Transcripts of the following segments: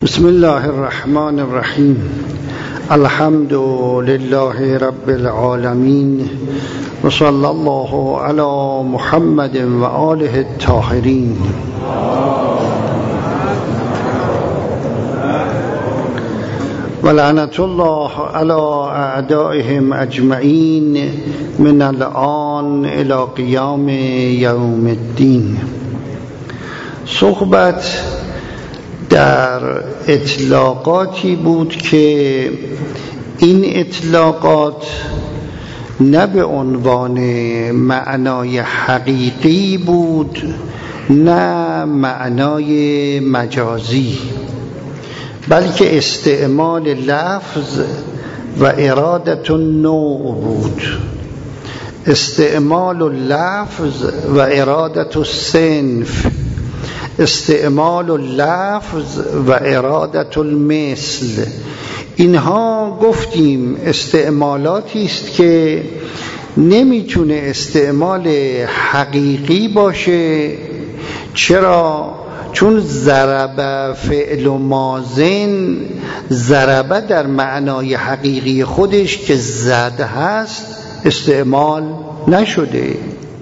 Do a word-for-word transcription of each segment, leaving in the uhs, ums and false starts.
بسم الله الرحمن الرحیم. الحمد لله رب العالمین و صلی الله علی محمد و آله الطاهرین. و لعنت الله علی اعدائهم اجمعین من الآن الی قیام یوم الدین. صحبت در اطلاقاتی بود که این اطلاقات نه به عنوان معنای حقیقی بود نه معنای مجازی، بلکه استعمال لفظ و ارادت النوع بود. استعمال اللفظ و ارادت الصنف، استعمال اللفظ و ارادت المثل. اینها گفتیم استعمالاتی است که نمیتونه استعمال حقیقی باشه. چرا؟ چون ضرب فعل و ماضن، ضربه در معنای حقیقی خودش که زد هست استعمال نشده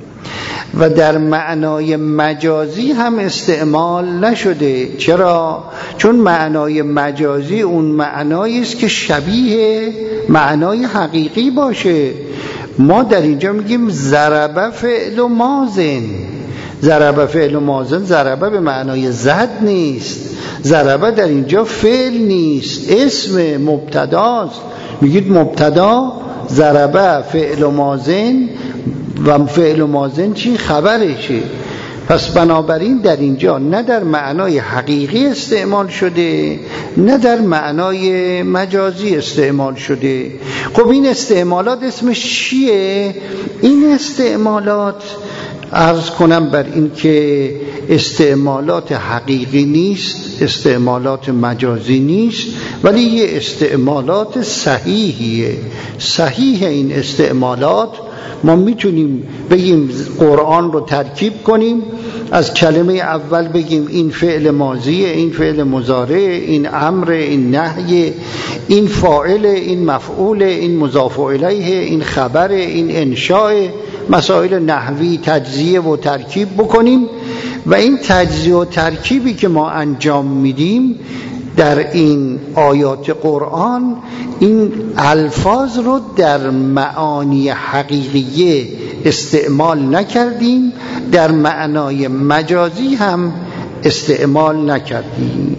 و در معنای مجازی هم استعمال نشده. چرا؟ چون معنای مجازی اون معنایی است که شبیه معنای حقیقی باشه. ما در اینجا میگیم ضربه فعل و ماضن. ضربه فعل و ماضن، ضربه به معنای زد نیست. ضربه در اینجا فعل نیست، اسم مبتداست. میگید مبتدا ضربه فعل و ماضن و فعل و ماضن چی؟ خبرشه. پس بنابراین در اینجا نه در معنای حقیقی استعمال شده نه در معنای مجازی استعمال شده. خب این استعمالات اسمش چیه؟ این استعمالات عرض کنم بر این که استعمالات حقیقی نیست، استعمالات مجازی نیست، ولی یه استعمالات صحیحیه. صحیح این استعمالات ما میتونیم بگیم قرآن رو ترکیب کنیم، از کلمه اول بگیم این فعل ماضیه، این فعل مضارع، این امر، این نهی، این فاعل، این مفعول، این مضاف الیه، این خبر، این انشاء. مسائل نحوی تجزیه و ترکیب بکنیم و این تجزیه و ترکیبی که ما انجام میدیم در این آیات قرآن، این الفاظ رو در معانی حقیقیه استعمال نکردیم، در معنای مجازی هم استعمال نکردیم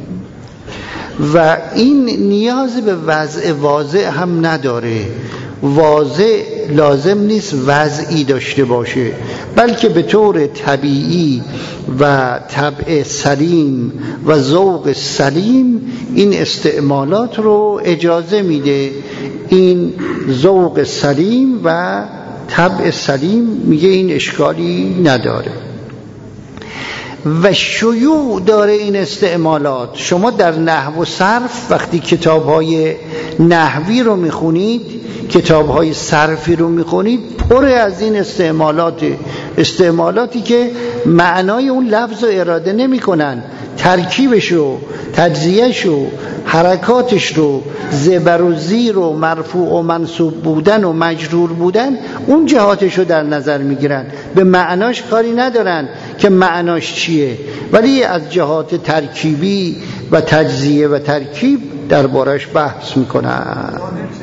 و این نیاز به وضع واضح هم نداره. واضح لازم نیست وضعی داشته باشه، بلکه به طور طبیعی و طبع سلیم و ذوق سلیم این استعمالات رو اجازه میده. این ذوق سلیم و طبع سلیم میگه این اشکالی نداره و شیوع داره این استعمالات. شما در نحو و صرف وقتی کتاب‌های نحوی رو میخونید، کتاب‌های صرفی رو میخونید، پر از این استعمالات، استعمالاتی که معنای اون لفظ رو اراده نمی‌کنن، ترکیبش رو، تجزیه‌ش رو، حرکاتش رو، زبر و زیر و مرفوع و منصوب بودن و مجرور بودن، اون جهاتش رو در نظر میگیرن، به معناش کاری ندارن که معناش چیه، ولی از جهات ترکیبی و تجزیه و ترکیب دربارش بحث میکنن.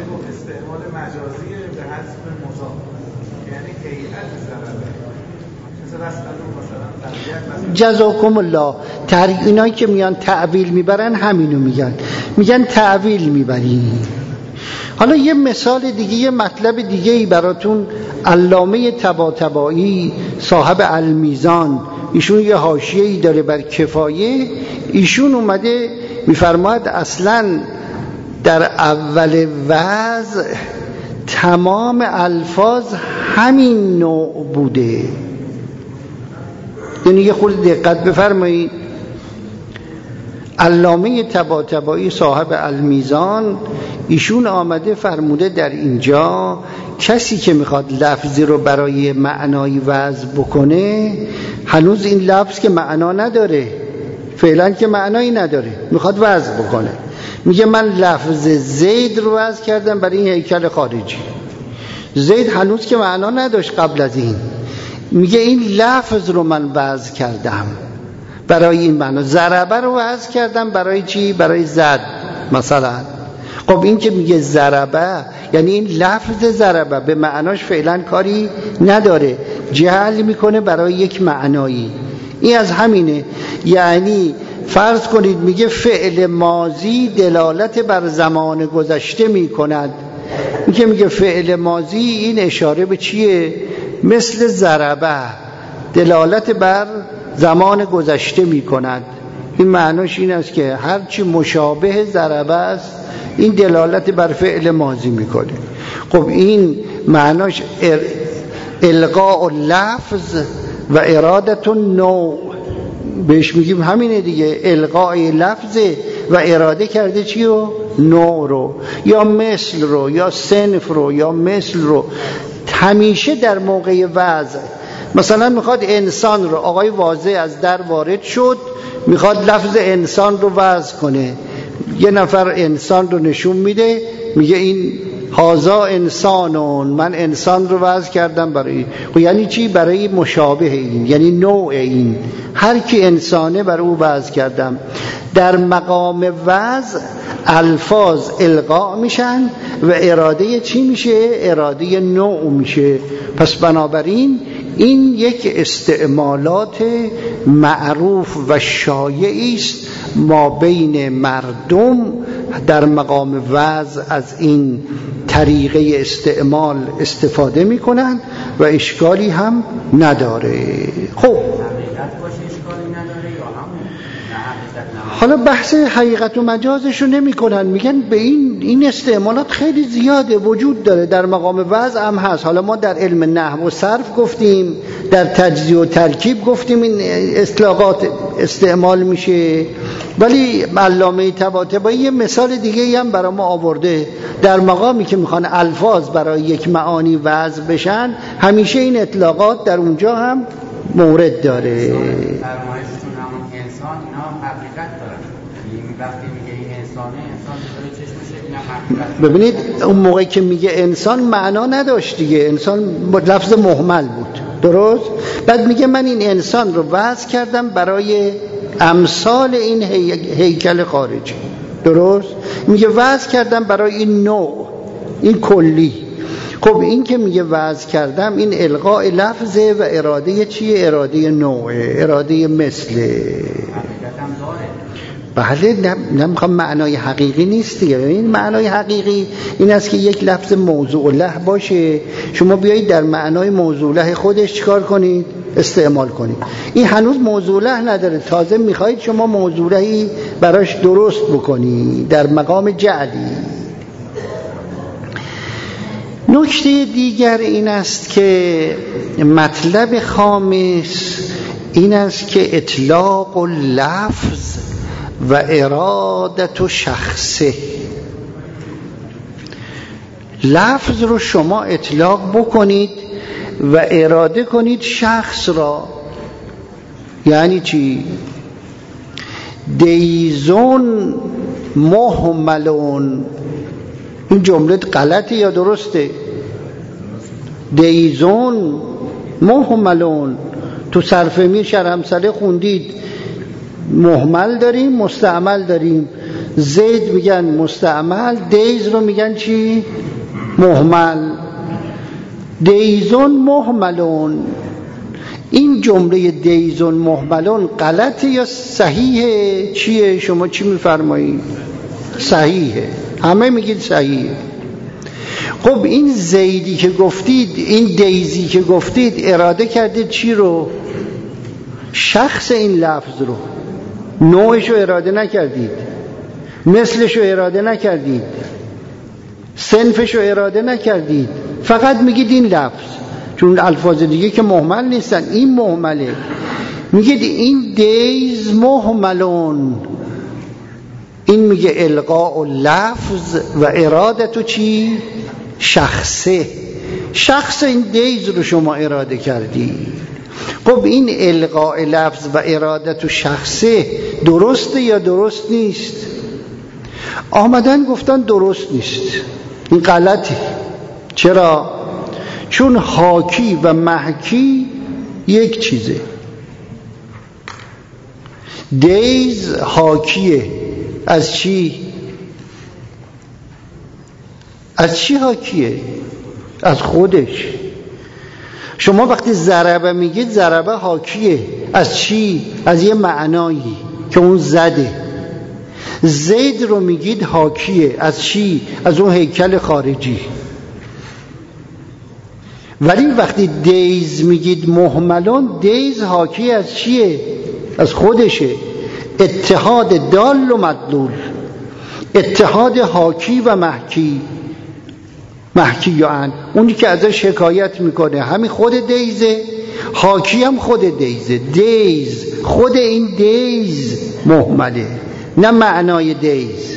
جزاکم الله. تر... اینایی که میان تعویل میبرن همینو میگن، میگن تعویل میبریم. حالا یه مثال دیگه، یه مطلب دیگه ای براتون. علامه طباطبایی صاحب المیزان، ایشون یه حاشیه‌ای داره بر کفایه. ایشون اومده میفرماید اصلا در اول وضع تمام الفاظ همین نوع بوده. یعنی یه خورده دقت بفرمایید. علامه طباطبایی صاحب المیزان ایشون آمده فرموده در اینجا کسی که میخواد لفظی رو برای معنای وضع بکنه، هنوز این لفظ که معنا نداره، فعلا که معنایی نداره، میخواد وضع بکنه. میگه من لفظ زید رو وضع کردم برای این هیکل خارجی. زید هنوز که معنا نداشت قبل از این. میگه این لفظ رو من وضع کردم برای این معنا. ضربه رو وضع کردم برای چی؟ برای زد مثلا. خب این که میگه ضربه یعنی این لفظ ضربه به معناش فعلا کاری نداره، جعل میکنه برای یک معنایی. این از همینه. یعنی فرض کنید میگه فعل ماضی دلالت بر زمان گذشته میکند. این که میگه فعل ماضی این اشاره به چیه؟ مثل ضربه دلالت بر زمان گذشته میکند. این معناش این است که هرچی مشابه ضربه است این دلالت بر فعل ماضی میکنه. خب این معناش القاء لفظ و ارادت نوع، بهش میگیم همینه دیگه. القای لفظ و اراده کرده چی رو؟ نوع رو، یا مثل رو، یا صنف رو، یا مثل رو. همیشه در موقع وضع مثلا میخواد انسان رو، آقای واضح از در وارد شد میخواد لفظ انسان رو وضع کنه، یه نفر انسان رو نشون میده، میگه این هازا انسانون، من انسان رو وضع کردم برای خب یعنی چی؟ برای مشابه این، یعنی نوع این، هر کی انسانه برای او وضع کردم. در مقام وضع الفاظ القاء میشن و اراده چی میشه؟ اراده نوع میشه. پس بنابراین این یک استعمالات معروف و شایعی است ما بین مردم در مقام وضع. از این طریقه استعمال استفاده میکنن و اشکالی هم نداره. خب حالا بحث حقیقت و مجازش رو نمی کنن، میگن به این این استعمالات خیلی زیاده وجود داره، در مقام وضع هم هست. حالا ما در علم نحو و صرف گفتیم، در تجزیه و ترکیب گفتیم این اطلاقات استعمال میشه، ولی علامه طباطبایی یه مثال دیگه هم برای ما آورده. در مقامی که میخوان الفاظ برای یک معانی وضع بشن همیشه این اطلاقات در اونجا هم مورد داره. ببینید اون موقعی که میگه انسان معنا نداشت دیگه، انسان با لفظ مهمل بود، درست؟ بعد میگه من این انسان رو وضع کردم برای امثال این هی... هیکل خارجی، درست؟ میگه وضع کردم برای این نوع، این کلی. خب این که میگه وضع کردم این القاء لفظه و اراده چیه؟ اراده نوعه، اراده مثله. بله، نمیخوام معنای حقیقی نیست دیگه. این معنای حقیقی این است که یک لفظ موضوع له باشه، شما بیایید در معنای موضوع له خودش چیکار کنید؟ استعمال کنید. این هنوز موضوع له نداره، تازه میخواید شما موضوع لهی براش درست بکنید در مقام جعلی. نکته دیگر این است که مطلب خامس این است که اطلاق و لفظ و ارادت و شخصه. لفظ رو شما اطلاق بکنید و اراده کنید شخص را. یعنی چی؟ دیزون مهملون. این جمله غلطه یا درسته؟ دیزون مهملون. تو صرف میر شرحمسله خوندید مهمل داریم مستعمل داریم. زید میگن مستعمل، دیز رو میگن چی؟ مهمل. دیزون مهملون. این جمله دیزون مهملون غلطه یا صحیحه؟ چیه؟ شما چی میفرمایید؟ صحیحه، همه میگید صحیحه. خب این زیدی که گفتید، این دیزی که گفتید، اراده کردید چی رو؟ شخص این لفظ رو. نوعش رو اراده نکردید، مثلش رو اراده نکردید، صنفش رو اراده نکردید، فقط میگید این لفظ، چون الفاظ دیگه که مهمل نیستن، این مهمله. میگید این دیز مهملون. این میگه القاء لفظ و ارادت چی؟ شخصه. شخص این دیز رو شما اراده کردی. خب این القاء لفظ و ارادت و شخصه درسته یا درست نیست؟ آمدن گفتن درست نیست، این غلطه. چرا؟ چون حاکی و محکی یک چیزه. دیز حاکیه از چی؟ از چی حاکیه؟ از خودش. شما وقتی ضربه میگید ضربه حاکیه از چی؟ از یه معنایی که اون زده. زید رو میگید حاکیه از چی؟ از اون هیکل خارجی. ولی وقتی دیز میگید مهملون، دیز حاکی از چیه؟ از خودشه. اتحاد دال و مدلول، اتحاد حاکی و محکی. محکی یعن اونی که ازش حکایت میکنه همین خود دیزه، حاکی هم خود دیزه. دیز خود این دیز مهمله، نه معنای دیز.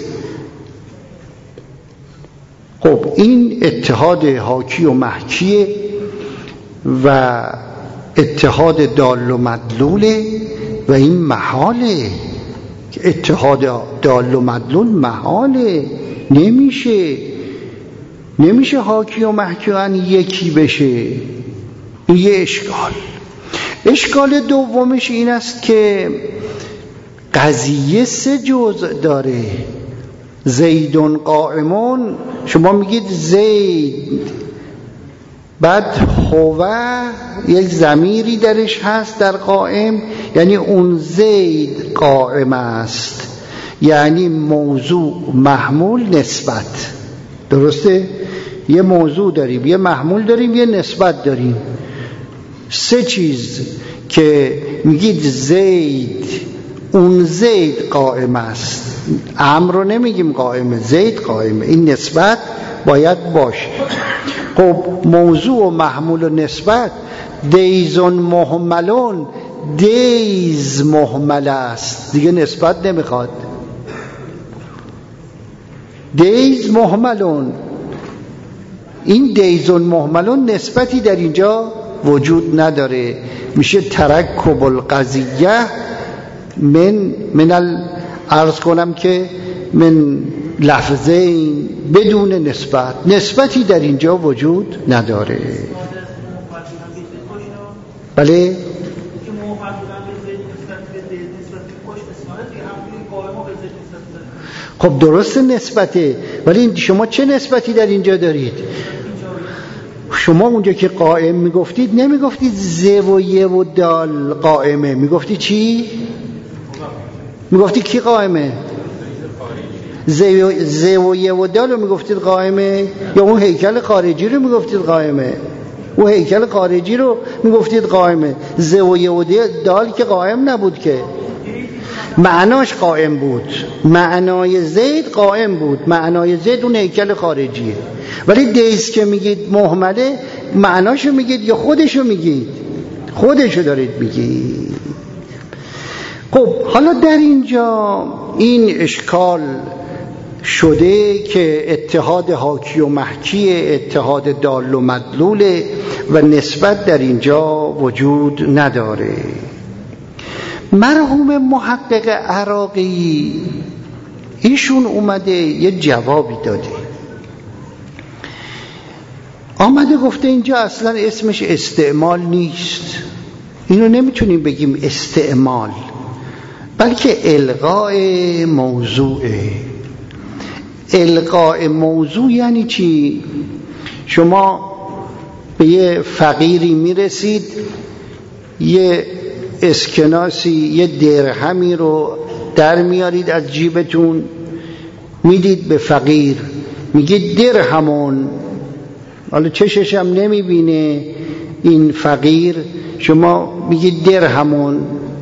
خب این اتحاد حاکی و محکیه و اتحاد دال و مدلوله و این محاله. اتحاد دال و مدلول محاله، نمیشه نمیشه حاکی و محکی یکی بشه. این یه اشکال. اشکال دومش این است که قضیه سه جزء داره. زیدون قائمون، شما میگید زید، بعد هوه یک ضمیری درش هست در قائم، یعنی اون زید قائم است، یعنی موضوع محمول نسبت. درسته؟ یه موضوع داریم، یه محمول داریم، یه نسبت داریم. سه چیز که میگید زید، اون زید قائم است. امر رو نمیگیم قائمه، زید قائمه. این نسبت باید باشه. خب موضوع و محمول و نسبت. دیزون مهملون، دیز مهمل است، دیگه نسبت نمیخواد. دیز مهملون، این دیزون مهملون نسبتی در اینجا وجود نداره. میشه ترکب القضیه من من ال... عرض کنم که من لفظین بدون نسبت. نسبتی در اینجا وجود نداره. بله؟ خب درست نسبته، ولی شما چه نسبتی در اینجا دارید؟ شما اونجا که قائم میگفتید نمیگفتید ز و ی و دال قائمه، میگفتید چی؟ میگفتید کی قائمه؟ ز و ی و دال رو میگفتید قائمه، یا اون هیکل خارجی رو میگفتید قائمه؟ اون هیکل خارجی رو میگفتید قائمه. ز و ی و دال که قائم نبود، که معناش قائم بود. معنای زید قائم بود، معنای زید اون هیکل خارجیه. ولی دیز که میگید مهمله، معناشو میگید یا خودشو میگید؟ خودشو دارید میگید. خب حالا در اینجا این اشکال شده که اتحاد حاکی و محکی، اتحاد دال و مدلوله و نسبت در اینجا وجود نداره. مرحوم محقق عراقی ایشون اومده یه جوابی داده. آمده گفته اینجا اصلا اسمش استعمال نیست، اینو نمیتونیم بگیم استعمال، بلکه القاء موضوعه. القاء موضوع یعنی چی؟ شما به یه فقیری میرسید، یه اسکناسی، یه درهمی رو در میارید از جیبتون، میدید به فقیر، میگید درهمون. حالا چشش هم نمیبینه این فقیر، شما میگید درهمون،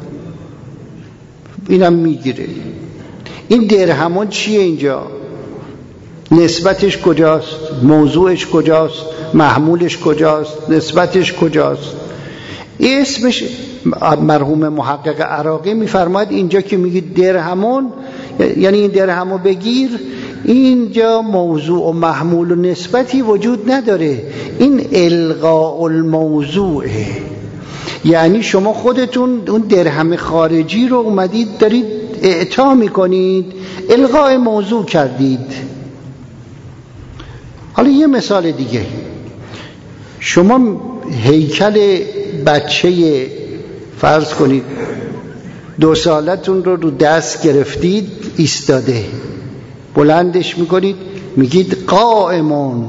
اینم میگیره. این درهمون چیه اینجا؟ نسبتش کجاست؟ موضوعش کجاست؟ محمولش کجاست؟ نسبتش کجاست؟ این اسمش. مرحوم محقق عراقی میفرماید اینجا که میگید درهمون، یعنی این درهمو بگیر، اینجا موضوع و محمول و نسبتی وجود نداره. این القاء الموضوعه. یعنی شما خودتون اون درهم خارجی رو اومدید دارید اعطا میکنید، الغاء موضوع کردید. حالا یه مثال دیگه، شما هیکل بچه فرض کنید دو سالتون رو رو دست گرفتید ایستاده، بلندش میکنید میگید قائمون.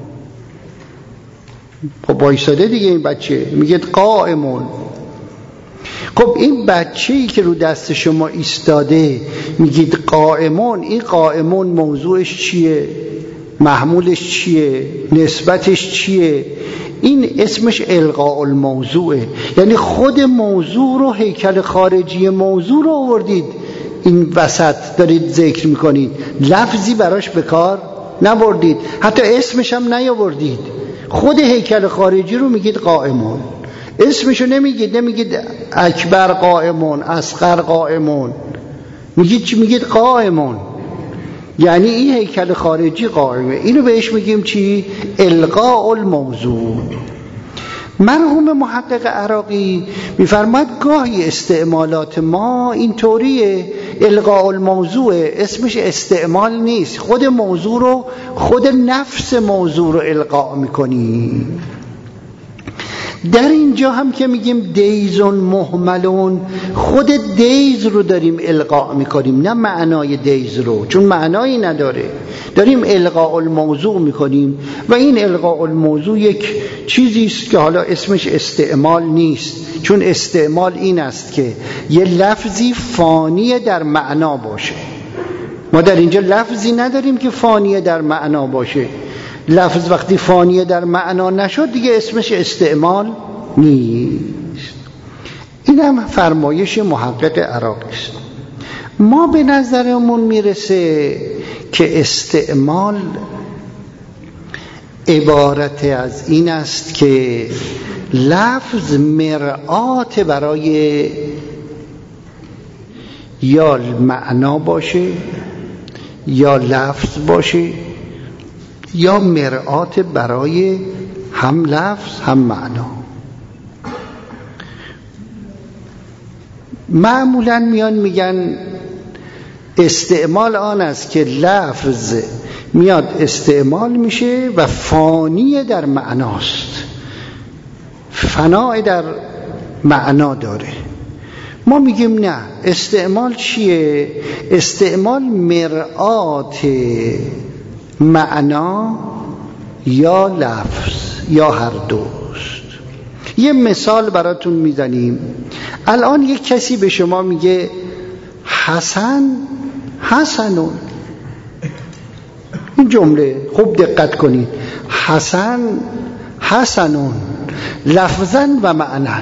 خب با ایستاده دیگه این بچه، میگید قائمون. خب این بچه‌ای که رو دست شما ایستاده میگید قائمون، این قائمون موضوعش چیه؟ محمولش چیه؟ نسبتش چیه؟ این اسمش الغاء الموضوعه. یعنی خود موضوع رو، هیکل خارجی موضوع رو آوردید این وسط دارید ذکر میکنید، لفظی براش به کار نبردید، حتی اسمش هم نیاوردید. خود هیکل خارجی رو میگید قائمون، اسمشو نمیگید، نمیگید اکبر قائمون، اصغر قائمون، میگید چی؟ میگید قائمون. یعنی این هیکل خارجی قائمه. اینو بهش میگیم چی؟ الغاء الموضوع. مرحوم محقق عراقی میفرماید گاهی استعمالات ما اینطوریه، الغاء الموضوع اسمش استعمال نیست، خود موضوع رو، خود نفس موضوع رو الغاء میکنی. در اینجا هم که میگیم دیزون مهملون، خود دیز رو داریم الغاء میکنیم، نه معنای دیز رو، چون معنایی نداره، داریم الغاء الموضوع میکنیم. و این الغاء الموضوع یک چیزی است که حالا اسمش استعمال نیست، چون استعمال این است که یه لفظی فانی در معنا باشه. ما در اینجا لفظی نداریم که فانی در معنا باشه. لفظ وقتی فانی در معنا نشد دیگه اسمش استعمال نیست. این هم فرمایش محقق عراقی است. ما به نظرمون میرسه که استعمال عبارت از این است که لفظ مرآت برای یا معنا باشه یا لفظ باشه، یا مرآت برای هم لفظ هم معنا. معمولا میان میگن استعمال آن است که لفظ میاد استعمال میشه و فانی در معناست، فناء در معنا داره. ما میگیم نه، استعمال چیه؟ استعمال مرآت معنا یا لفظ یا هر دوست. یه مثال براتون میزنیم. الان یک کسی به شما میگه حسن حسنون، این جمله خوب دقت کنید، حسن حسنون لفظاً و معناً.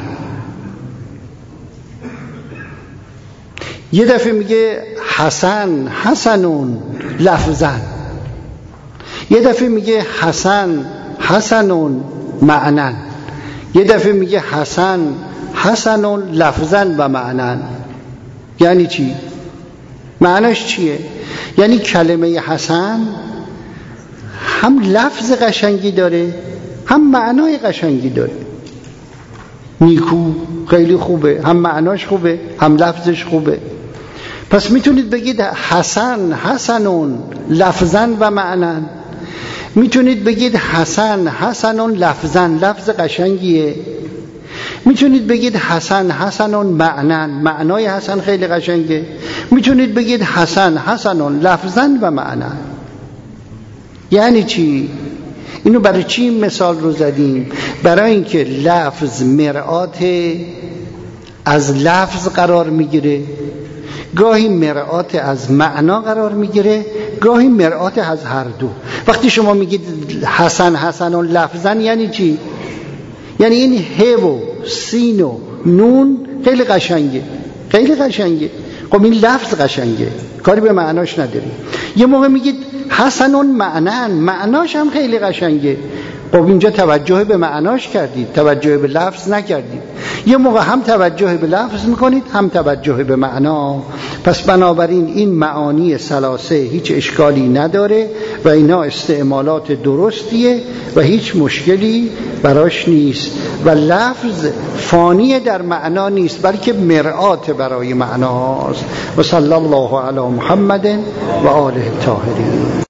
یه دفعه میگه حسن حسنون لفظاً، یه دفعه میگه حسن حسنون معنن، یه دفعه میگه حسن حسنون لفظاً و معنن. یعنی چی؟ معناش چیه؟ یعنی کلمه حسن هم لفظ قشنگی داره هم معنای قشنگی داره. نیکو خیلی خوبه، هم معناش خوبه هم لفظش خوبه. پس میتونید بگید حسن حسنون لفظاً و معنن، میتونید بگید حسن حسنون لفظاً، لفظ قشنگیه. میتونید بگید حسن حسنون معنن، معنای حسن خیلی قشنگه. میتونید بگید حسن حسنون لفظاً و معنن. یعنی چی؟ اینو برای چی این مثال رو زدیم؟ برای اینکه لفظ مرآت از لفظ قرار میگیره، گاهی مرآت از معنا قرار میگیره، گاهی مرآت از هر دو. وقتی شما میگید حسن حسنون لفظاً یعنی چی؟ یعنی این ه و سین و نون خیلی قشنگه، خیلی قشنگه. خب این لفظ قشنگه، کاری به معناش نداری. یه موقع میگید حسنون معنن، معناش هم خیلی قشنگه. خب اینجا توجه به معناش کردید، توجه به لفظ نکردید. یه موقع هم توجه به لفظ میکنید هم توجه به معنا. پس بنابراین این معانی ثلاثه هیچ اشکالی نداره، و اینا استعمالات درستیه و هیچ مشکلی براش نیست و لفظ فانی در معنا نیست بلکه مرآت برای معناست. و صلی الله علی محمد و آله الطاهرین.